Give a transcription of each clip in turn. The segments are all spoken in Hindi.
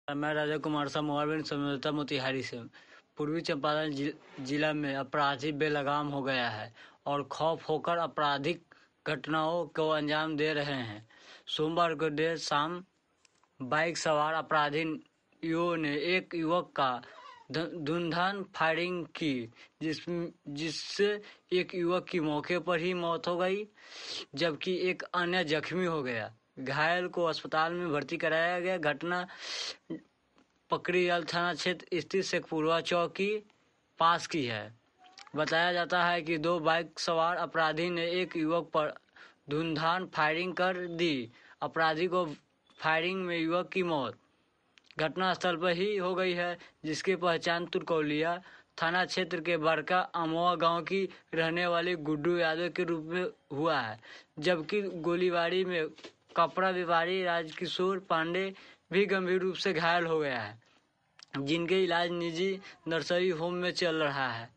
मैं राजा कुमार सा मोबाइल संवाददाता मोतिहारी से। पूर्वी चंपारण जिला में अपराधी बेलगाम हो गया है और खौफ होकर आपराधिक घटनाओं को अंजाम दे रहे हैं। सोमवार को देर शाम बाइक सवार अपराधियों ने एक युवक का धुंधान फायरिंग की, जिससे एक युवक की मौके पर ही मौत हो गई, जबकि एक अन्य जख्मी हो गया। घायल को अस्पताल में भर्ती कराया गया। घटना पकड़ीयाल थाना क्षेत्र स्थित शेखपुरा चौक की पास की है। बताया जाता है कि दो बाइक सवार अपराधी ने एक युवक पर धुंधान फायरिंग कर दी। अपराधी को फायरिंग में युवक की मौत घटनास्थल पर ही हो गई है, जिसकी पहचान तुरकौलिया थाना क्षेत्र के बड़का अमवा गांव की रहने वाली गुड्डू यादव के रूप में हुआ है, जबकि गोलीबारी में कपड़ा व्यापारी राजकिशोर पांडे भी गंभीर रूप से घायल हो गया है, जिनके इलाज निजी नर्सिंग होम में चल रहा है।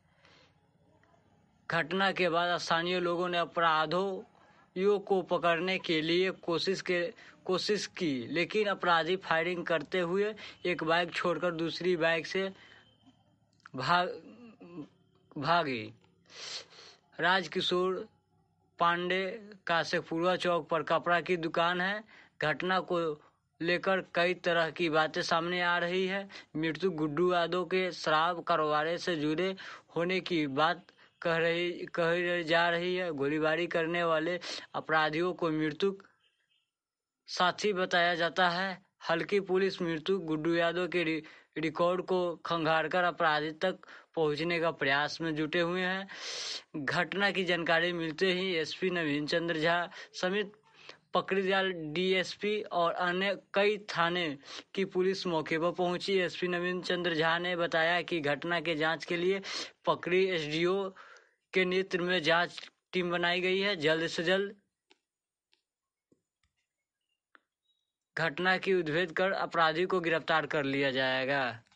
घटना के बाद स्थानीय लोगों ने अपराधियों को पकड़ने के लिए कोशिश की, लेकिन अपराधी फायरिंग करते हुए एक बाइक छोड़कर दूसरी बाइक से भागे। राजकिशोर पांडे का शेखपुरा चौक पर कपड़ा की दुकान है। घटना को लेकर कई तरह की बातें सामने आ रही है। मृतक गुड्डू यादव के शराब कारोबार से जुड़े होने की बात कही जा रही है। गोलीबारी करने वाले अपराधियों को मृतक साथी बताया जाता है। हल्की पुलिस मृतक गुड्डू यादव के रिकॉर्ड को खंगालकर अपराधी तक पहुंचने का प्रयास में जुटे हुए हैं। घटना की जानकारी मिलते ही एसपी नवीन चंद्र झा समेत पकड़ीयाल डीएसपी और अन्य कई थाने की पुलिस मौके पर पहुंची। एसपी नवीन चंद्र झा ने बताया कि घटना के जांच के लिए पकड़ी एसडीओ के नेतृत्व में जांच टीम बनाई गई है। जल्द से जल्द घटना की उद्भेद कर अपराधी को गिरफ्तार कर लिया जाएगा।